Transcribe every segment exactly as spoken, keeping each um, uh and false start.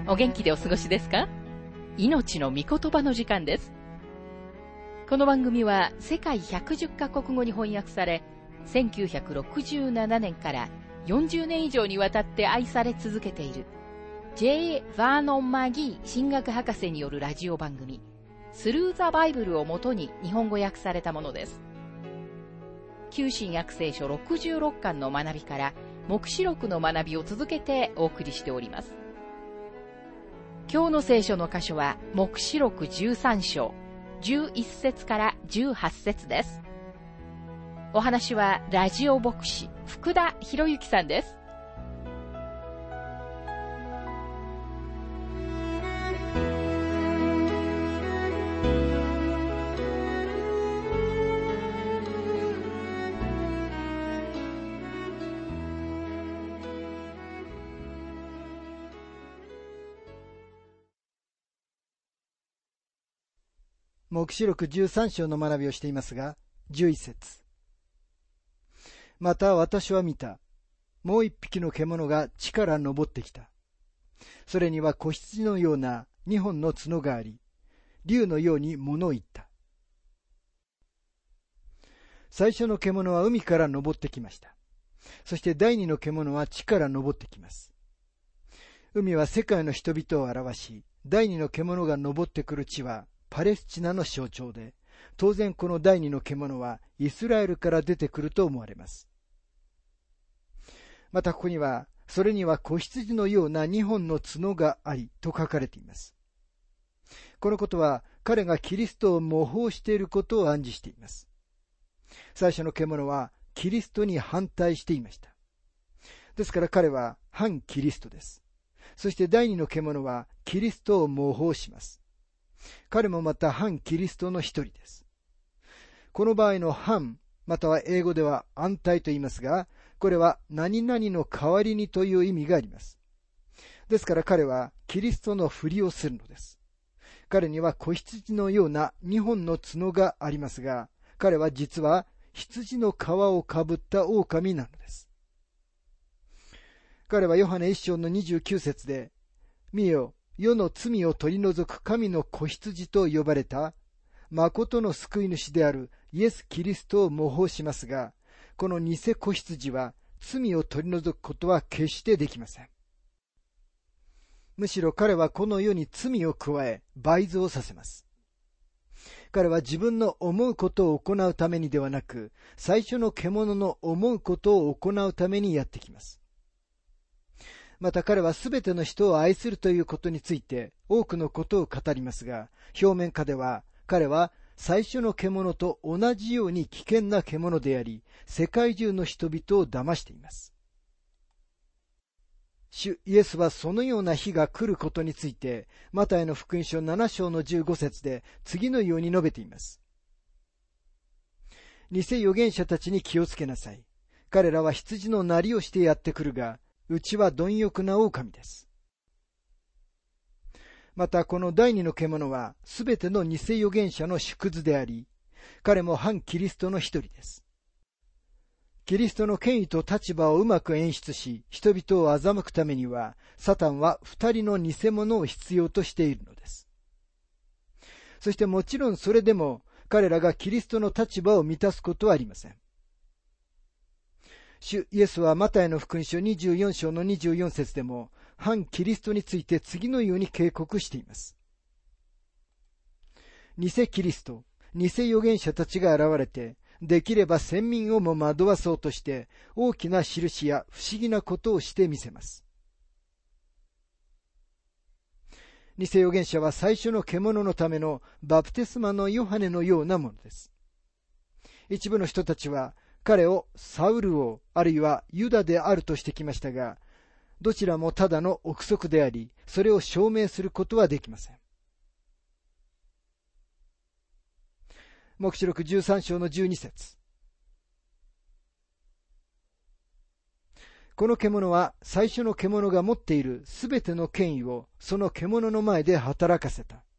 お元気でお過ごしですか？命の御言葉の時間です。この番組は世界ひゃくじゅっカ国語に翻訳され、せんきゅうひゃくろくじゅうななねんからよんじゅうねん以上にわたって愛され続けている ジェイ ヴァーノン・マギー神学博士によるラジオ番組スルー・ザ・バイブルをもとに日本語訳されたものです。旧新約聖書ろくじゅうろっかんの学びから黙示録の学びを続けてお送りしております。今日の聖書の箇所は黙示録じゅうさん章じゅういっ節からじゅうはち節です。お話はラジオ牧師福田博之さんです。 黙示録じゅうさん章の学びをしていますが、じゅういち節。また私は見た。もう一匹の獣が地から登ってきた。それには子羊のような二本の角があり、竜のように物を言った。最初の獣は海から登ってきました。そして第二の獣は地から登ってきます。海は世界の人々を表し、第二の獣が登ってくる地はパレスチナの象徴で、当然この第二の獣はイスラエルから出てくると思われます。またここには、それには子羊のような二本の角がありと書かれています。このことは彼がキリストを模倣していることを暗示しています。最初の獣はキリストに反対していました。ですから彼は反キリストです。そして第二の獣はキリストを模倣します。彼もまた反キリストの一人です。この場合の反、または英語では反対と言いますが、これは何々の代わりにという意味があります。ですから彼はキリストのふりをするのです。彼には子羊のような二本の角がありますが、彼は実は羊の皮をかぶった狼なのです。彼はヨハネ一章のにじゅうきゅう節で、見よ、世の罪を取り除く神の子羊と呼ばれた誠の救い主であるイエス・キリストを模倣しますが、この偽子羊は罪を取り除くことは決してできません。むしろ彼はこの世に罪を加え倍増させます。彼は自分の思うことを行うためにではなく、最初の獣の思うことを行うためにやってきます。また彼はすべての人を愛するということについて多くのことを語りますが、表面下では彼は最初の獣と同じように危険な獣であり、世界中の人々を騙しています。主イエスはそのような日が来ることについて、マタイの福音書なな章のじゅうご節で次のように述べています。偽預言者たちに気をつけなさい。彼らは羊のなりをしてやってくるが、うちは貪欲な狼です。またこの第二の獣はすべての偽預言者の縮図であり、彼も反キリストの一人です。キリストの権威と立場をうまく演出し、人々を欺くためには、サタンは二人の偽物を必要としているのです。そしてもちろんそれでも彼らがキリストの立場を満たすことはありません。主イエスはマタイの福音書にじゅうよん章のにじゅうよん節でも反キリストについて次のように警告しています。偽キリスト、偽預言者たちが現れて、できれば先民をも惑わそうとして大きな印や不思議なことをしてみせます。偽預言者は最初の獣のためのバプテスマのヨハネのようなものです。一部の人たちは彼をサウル王あるいはユダであるとしてきましたが、どちらもただの憶測であり、それを証明することはできません。黙示録じゅうさん章のじゅうに節。この獣は最初の獣が持っているすべての権威をその獣の前で働かせた。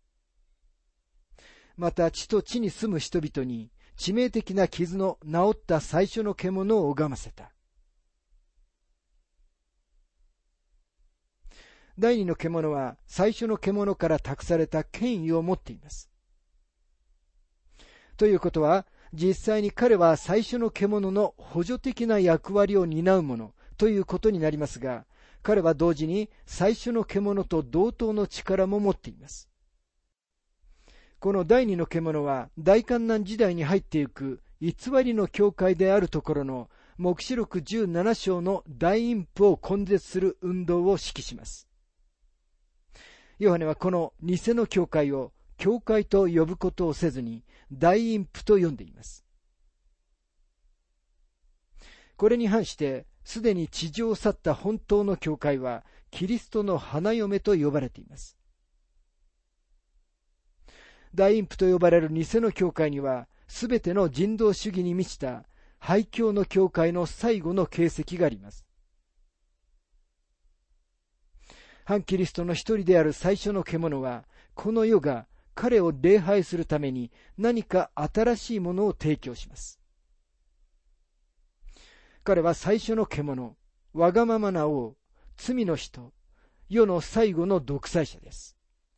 また地と地に住む人々に致命的な傷の治った最初の獣を拝ませた。 第二の獣は最初の獣から託された権威を持っています。ということは、実際に彼は最初の獣の補助的な役割を担うものということになりますが、彼は同時に最初の獣と同等の力も持っています。この第二の獣は大観難時代に入っていく偽りの教会であるところの黙示録じゅうなな章の大陰譜を根絶する運動を指揮します。ヨハネはこの偽の教会を教会と呼ぶことをせずに大陰譜と呼んでいます。これに反してすでに地上を去った本当の教会はキリストの花嫁と呼ばれています。大陰譜と呼ばれる偽の教会にはすべての人道主義に満ちた廃教の教会の最後の形跡があります。反キリストの一人である最初の獣は、この世が彼を礼拝するために何か新しいものを提供します。彼は最初の獣、わがままな王、罪の人、世の最後の独裁者です。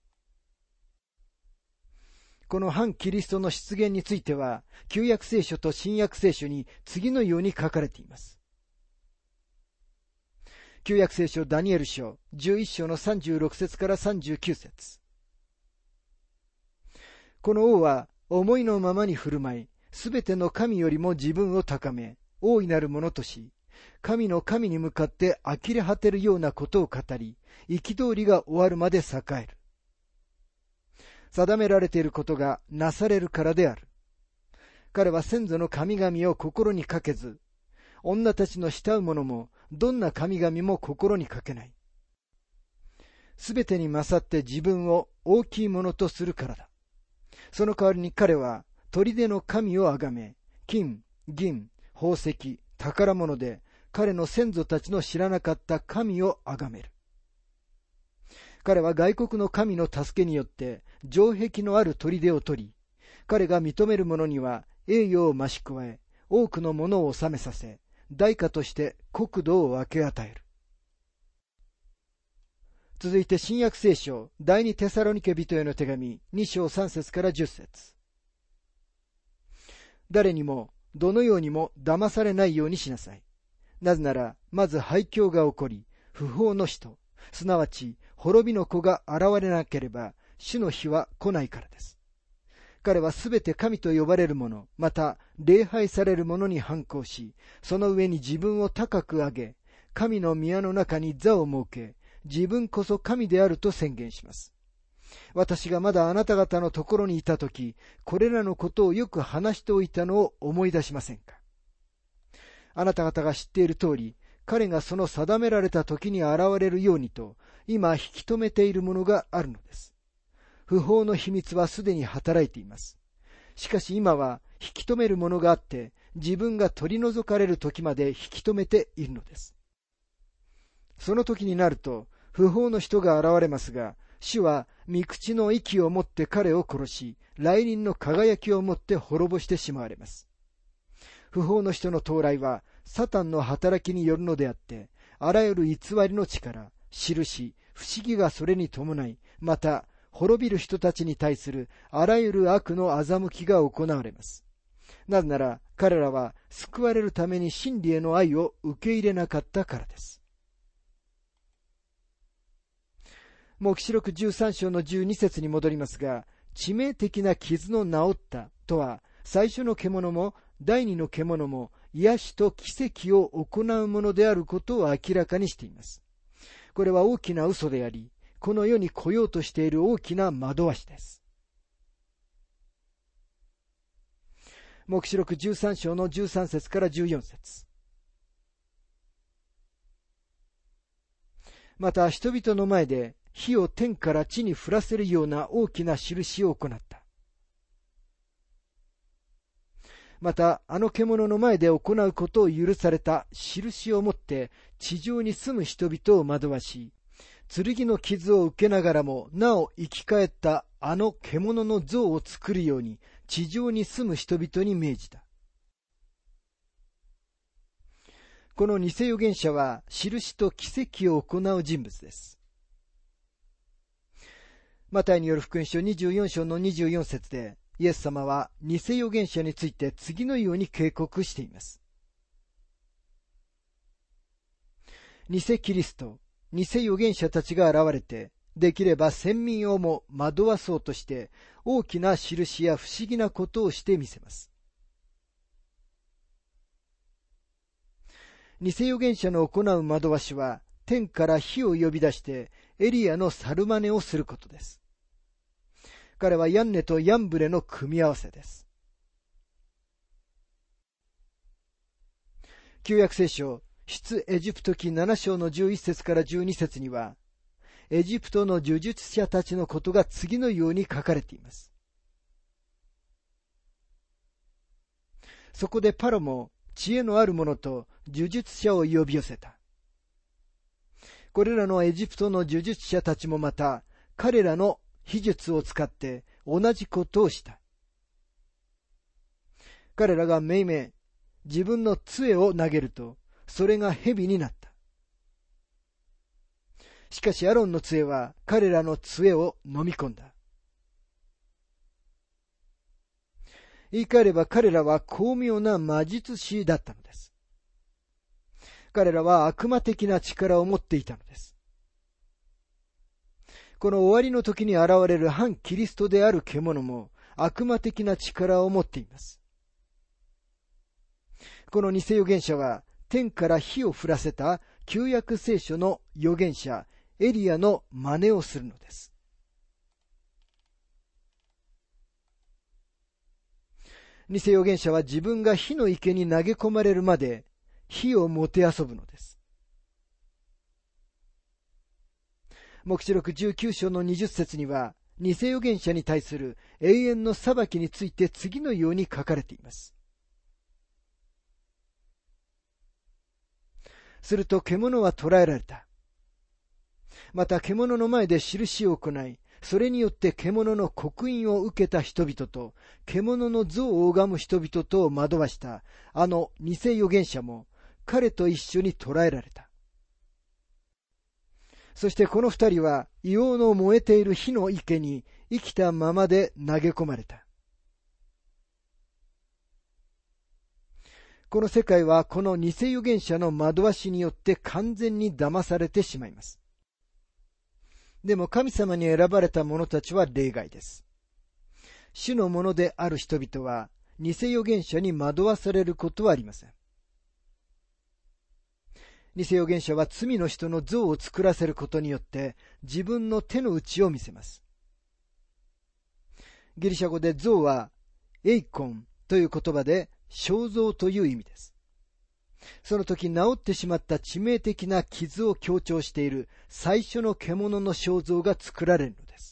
この反キリストの出現については、旧約聖書と新約聖書に次のように書かれています。旧約聖書ダニエル書じゅういっ章のさんじゅうろく節からさんじゅうきゅう節。この王は思いのままに振る舞い、すべての神よりも自分を高め、大いなるものとし、神の神に向かって呆れ果てるようなことを語り、憤りが終わるまで栄える。定められていることがなされるからである。彼は先祖の神々を心にかけず、女たちの慕う者もどんな神々も心にかけない。すべてに勝って自分を大きいものとするからだ。その代わりに彼は砦の神をあがめ、金、銀、宝石、宝物で彼の先祖たちの知らなかった神をあがめる。彼は外国の神の助けによって城壁のある砦を取り、彼が認める者には栄誉を増し加え、多くのものを治めさせ、代価として国土を分け与える。続いて新約聖書第二テサロニケ人への手紙に章さん節からじゅっ節。誰にもどのようにも騙されないようにしなさい。なぜならまず廃教が起こり、不法の人、すなわち滅びの子が現れなければ主の日は来ないからです。彼はすべて神と呼ばれる者、また礼拝される者に反抗し、その上に自分を高く上げ、神の宮の中に座を設け、自分こそ神であると宣言します。私がまだあなた方のところにいたとき、これらのことをよく話しておいたのを思い出しませんか。あなた方が知っている通り、彼がその定められた時に現れるようにと、今引き止めているものがあるのです。不法の秘密はすでに働いています。しかし今は引き止めるものがあって、自分が取り除かれる時まで引き止めているのです。その時になると、不法の人が現れますが、主は御口の息をもって彼を殺し、来臨の輝きをもって滅ぼしてしまわれます。不法の人の到来は、サタンの働きによるのであって、あらゆる偽りの力、印、不思議がそれに伴い、また、滅びる人たちに対するあらゆる悪の欺きが行われます。なぜなら彼らは救われるために真理への愛を受け入れなかったからです。黙示録じゅうさん章のじゅうに節に戻りますが、致命的な傷の治ったとは、最初の獣も第二の獣も癒しと奇跡を行うものであることを明らかにしています。これは大きな嘘であり、この世に来ようとしている大きな惑わしです。黙示録じゅうさん章のじゅうさん節からじゅうよん節。また人々の前で火を天から地に降らせるような大きな印を行った。またあの獣の前で行うことを許された印をもって地上に住む人々を惑わし、剣の傷を受けながらもなお生き返ったあの獣の像を作るように地上に住む人々に命じた。この偽預言者は印と奇跡を行う人物です。 マタイによる福音書にじゅうよん章のにじゅうよん節で、イエス様は偽預言者について次のように警告しています。偽キリスト、偽預言者たちが現れて、できれば先民をも惑わそうとして、大きな印や不思議なことをしてみせます。偽預言者の行う惑わしは、天から火を呼び出して、エリアの猿真似をすることです。彼はヤンネとヤンブレの組み合わせです。旧約聖書、出エジプト記なな章のじゅういち節からじゅうに節には、エジプトの呪術者たちのことが次のように書かれています。そこでパロも知恵のある者と呪術者を呼び寄せた。これらのエジプトの呪術者たちもまた、彼らの秘術を使って同じことをした。彼らがめいめい自分の杖を投げると、それが蛇になった。しかしアロンの杖は彼らの杖を飲み込んだ。言い換えれば彼らは巧妙な魔術師だったのです。彼らは悪魔的な力を持っていたのです。この終わりの時に現れる反キリストである獣も悪魔的な力を持っています。この偽預言者は天から火を降らせた旧約聖書の預言者エリアの真似をするのです。偽預言者は自分が火の池に投げ込まれるまで火をもてあそぶのです。黙示録じゅうきゅう章のにじゅう節には、偽預言者に対する永遠の裁きについて次のように書かれています。すると獣は捕らえられた。また獣の前で印を行い、それによって獣の刻印を受けた人々と、獣の像を拝む人々とを惑わしたあの偽預言者も彼と一緒に捕らえられた。そしてこの二人は硫黄の燃えている火の池に生きたままで投げ込まれた。この世界はこの偽預言者の惑わしによって完全に騙されてしまいます。でも神様に選ばれた者たちは例外です。主のものである人々は偽預言者に惑わされることはありません。偽預言者は罪の人の像を作らせることによって自分の手の内を見せます。ギリシャ語で像はエイコンという言葉で肖像という意味です。その時治ってしまった致命的な傷を強調している最初の獣の肖像が作られるのです。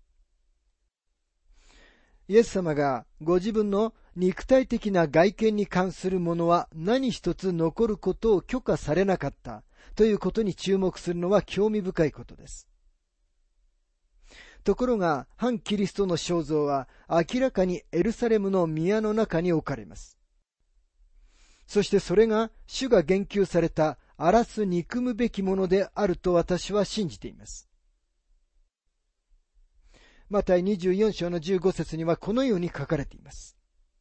イエス様がご自分の肉体的な外見に関するものは何一つ残ることを許可されなかったということに注目するのは興味深いことです。ところが反キリストの肖像は明らかにエルサレムの宮の中に置かれます。そしてそれが主が言及された荒らす憎むべきものであると私は信じています。マタイにじゅうよん章のじゅうご節にはこのように書かれています。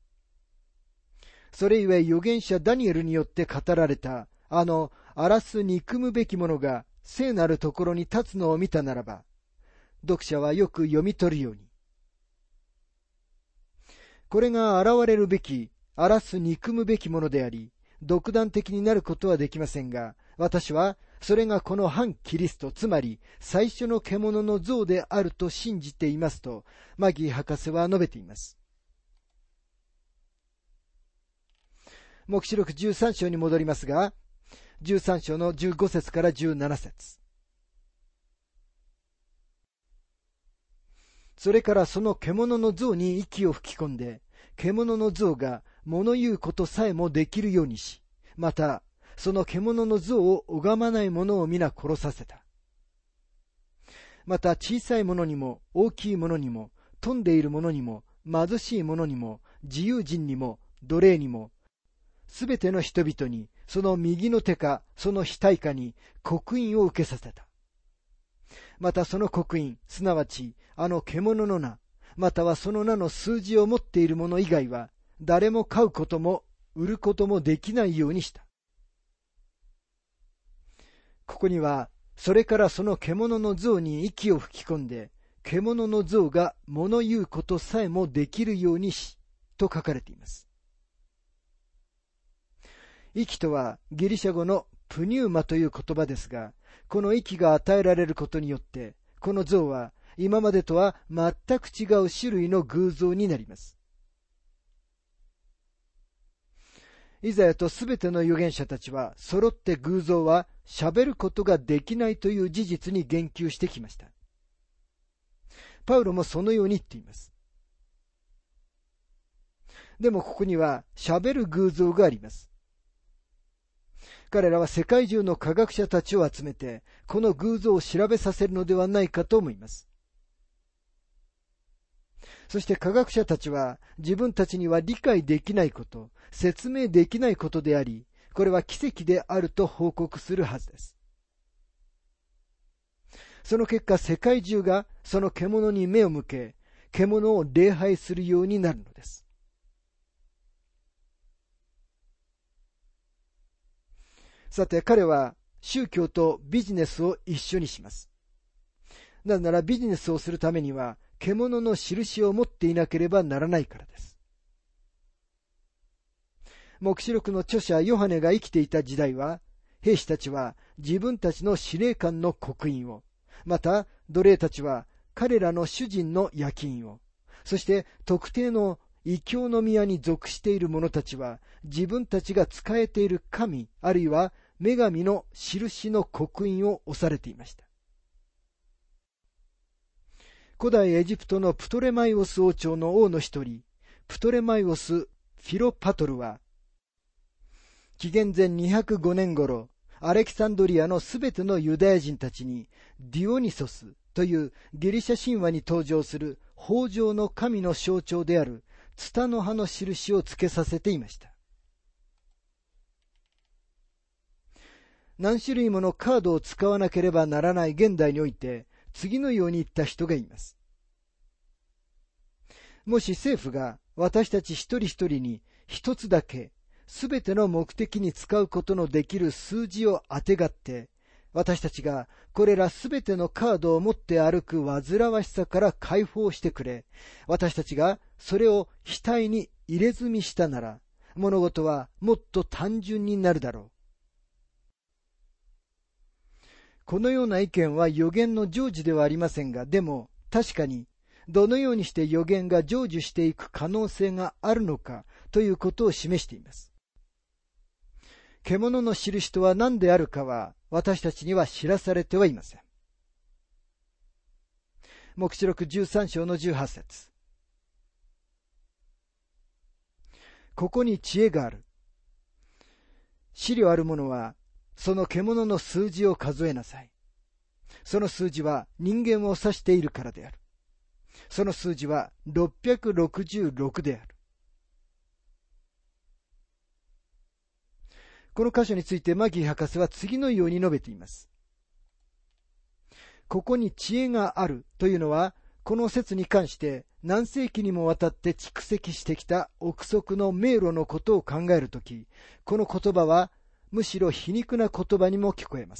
それゆえ預言者ダニエルによって語られたあの荒らす憎むべきものが聖なるところに立つのを見たならば、読者はよく読み取るように。これが現れるべき荒らす憎むべきものであり、独断的になることはできませんが、私はそれがこの反キリスト、つまり最初の獣の像であると信じていますと、マギー博士は述べています。黙示録じゅうさん章に戻りますが、じゅうさん章のじゅうご節からじゅうなな節。それからその獣の像に息を吹き込んで、獣の像が物言うことさえもできるようにし、またその獣の像を拝まない者を皆殺させた。また小さい者にも大きい者にも富んでいる者にも貧しい者にも自由人にも奴隷にもすべての人々にその右の手かその額かに刻印を受けさせた。 またその刻印、すなわちあの獣の名、またはその名の数字を持っている者以外は、誰も買うことも売ることもできないようにした。ここには、それからその獣の像に息を吹き込んで、獣の像が物言うことさえもできるようにし、と書かれています。息とはギリシャ語のプニューマという言葉ですが、この息が与えられることによって、この像は今までとは全く違う種類の偶像になります。イザヤとすべての預言者たちは揃って偶像は喋ることができないという事実に言及してきました。パウロもそのように言っています。でもここには喋る偶像があります。彼らは世界中の科学者たちを集めて、この偶像を調べさせるのではないかと思います。そして科学者たちは自分たちには理解できないこと、説明できないことであり、これは奇跡であると報告するはずです。その結果、世界中がその獣に目を向け、獣を礼拝するようになるのです。さて、彼は宗教とビジネスを一緒にします。なぜならビジネスをするためには、獣の印を持っていなければならないからです。黙示録の著者ヨハネが生きていた時代は、兵士たちは自分たちの司令官の刻印を、また奴隷たちは彼らの主人の焼き印を、そして特定の異教の宮に属している者たちは自分たちが仕えている神あるいは女神の印の刻印を押されていました。古代エジプトのプトレマイオス王朝の王の一人、プトレマイオス・フィロパトルは、紀元前にひゃくごねん頃、アレキサンドリアのすべてのユダヤ人たちに、ディオニソスというギリシャ神話に登場する豊穣の神の象徴であるツタの葉の印をつけさせていました。何種類ものカードを使わなければならない現代において、次のように言った人がいます。もし政府が私たち一人一人に一つだけすべての目的に使うことのできる数字をあてがって、私たちがこれらすべてのカードを持って歩く煩わしさから解放してくれ、私たちがそれを額に入れ墨したなら、物事はもっと単純になるだろう。このような意見は予言の成就ではありませんが、でも確かにどのようにして予言が成就していく可能性があるのかということを示しています。獣の印とは何であるかは私たちには知らされてはいません。黙示録じゅうさん章のじゅうはち節。ここに知恵がある。資料ある者はその獣の数字を数えなさい。その数字は人間を指しているからである。その数字はろっぴゃくろくじゅうろくである。この箇所についてマギー博士は次のように述べています。ここに知恵があるというのは、この説に関して何世紀にもわたって蓄積してきた憶測の迷路のことを考えるとき、この言葉はむしろ皮肉な言葉にも聞こえます。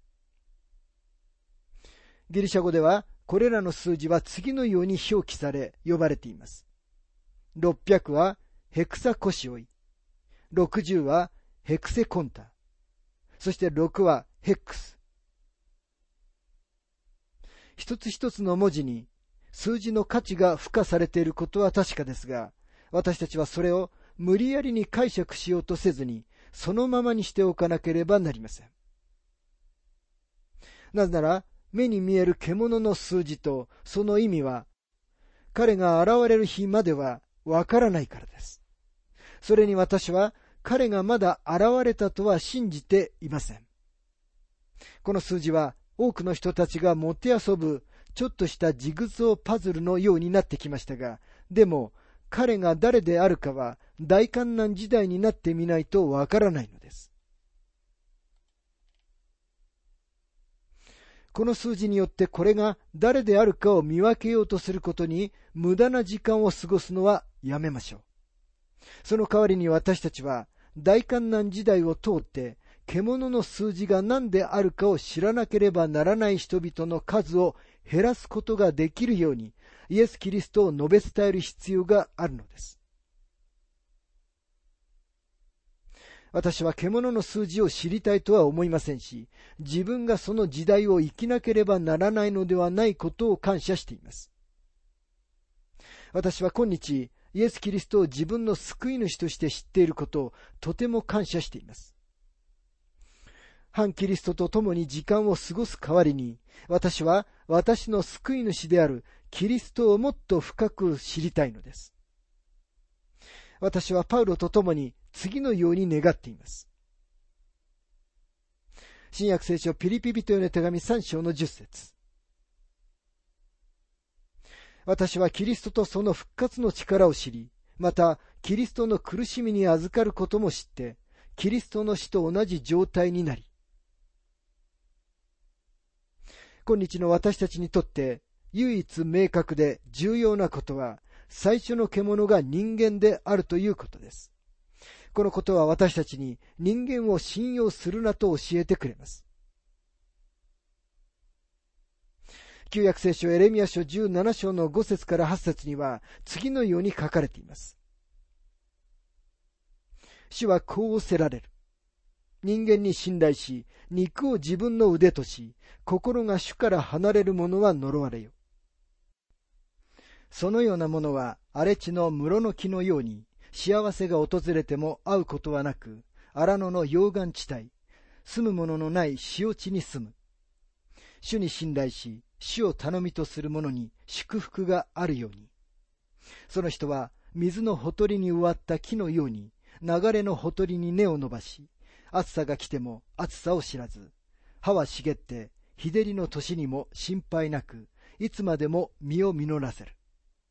ギリシャ語ではこれらの数字は次のように表記され呼ばれています。ろっぴゃくはヘクサコシオイ、ろくじゅうはヘクセコンタ、そしてろくはヘックス。一つ一つの文字に数字の価値が付加されていることは確かですが、私たちはそれを無理やりに解釈しようとせずに、そのままにしておかなければなりません。なぜなら、目に見える獣の数字とその意味は、彼が現れる日まではわからないからです。それに私は、彼がまだ現れたとは信じていません。この数字は多くの人たちがもてあそぶちょっとしたジグゾーパズルのようになってきましたが、でも彼が誰であるかは大観難時代になってみないとわからないのです。 この数字によってこれが誰であるかを見分けようとすることに無駄な時間を過ごすのはやめましょう。その代わりに私たちは大患難時代を通って獣の数字が何であるかを知らなければならない人々の数を減らすことができるようにイエス・キリストを述べ伝える必要があるのです。私は獣の数字を知りたいとは思いませんし、自分がその時代を生きなければならないのではないことを感謝しています。私は今日、イエス・キリストを自分の救い主として知っていることをとても感謝しています。反キリストと共に時間を過ごす代わりに、私は私の救い主であるキリストをもっと深く知りたいのです。私はパウロと共に次のように願っています。新約聖書ピリピ人への手紙さん章のじゅっ節。私はキリストとその復活の力を知り、またキリストの苦しみに預かることも知って、キリストの死と同じ状態になり、今日の私たちにとって唯一明確で重要なことは、最初の獣が人間であるということです。このことは私たちに人間を信用するなと教えてくれます。旧約聖書エレミヤ書じゅうなな章のご節からはち節には次のように書かれています。主はこう仰せられる。人間に信頼し、肉を自分の腕とし、心が主から離れる者は呪われよ。そのようなものは荒れ地の室の木のように、幸せが訪れても会うことはなく、荒野の溶岩地帯、住む者のない塩地に住む。主に信頼し、主を頼みとする者に祝福があるように。その人は水のほとりに植わった木のように、流れのほとりに根を伸ばし、暑さが来ても暑さを知らず、葉は茂って、日照りの年にも心配なく、いつまでも実を実らせる。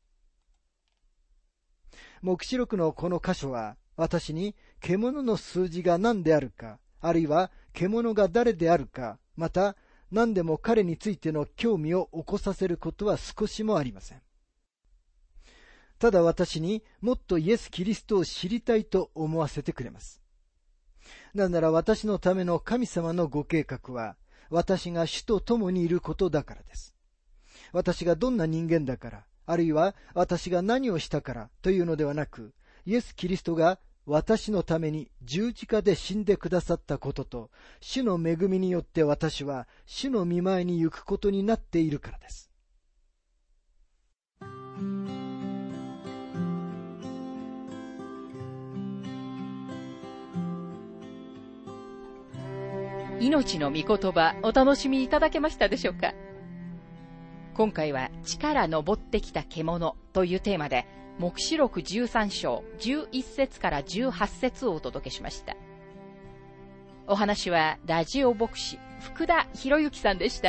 黙示録のこの箇所は、私に獣の数字が何であるか、あるいは獣が誰であるか、また何でも彼についての興味を起こさせることは少しもありません。ただ私にもっとイエス・キリストを知りたいと思わせてくれます。なぜなら私のための神様のご計画は、私が主と共にいることだからです。私がどんな人間だから、あるいは私が何をしたからというのではなく、イエス・キリストが私のために十字架で死んでくださったことと、主の恵みによって私は主の御前に行くことになっているからです。 命の御言葉、お楽しみいただけましたでしょうか。今回は地から昇ってきた獣というテーマで、黙示録じゅうさん章じゅういち節からじゅうはち節をお届けしました。お話はラジオ牧師福田博之さんでした。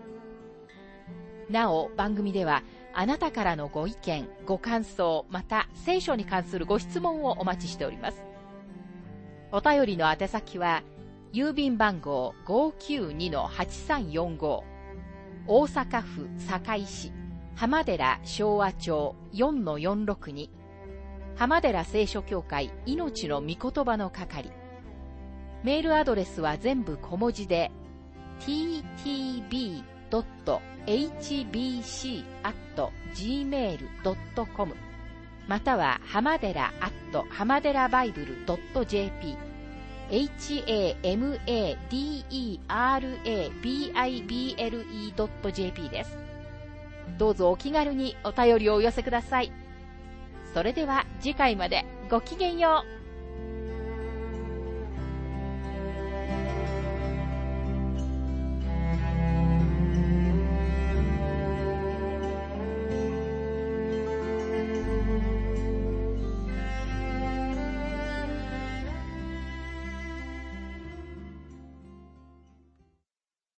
なお番組ではあなたからのご意見、ご感想、また聖書に関するご質問をお待ちしております。お便りの宛先は郵便番号 ごーきゅうにのはちさんよんご 大阪府堺市浜寺昭和町 よんのよんろくに 浜寺聖書協会命の御言葉の係。メールアドレスは全部小文字で ティーティービードットエイチビーシーアットジーメールドットコム または浜寺アット浜寺バイブルドットジェーピーエイチエーエムエーディーイーアールエービーアイビーエルイードットジェーピー です。どうぞお気軽にお便りをお寄せください。それでは次回までごきげんよう。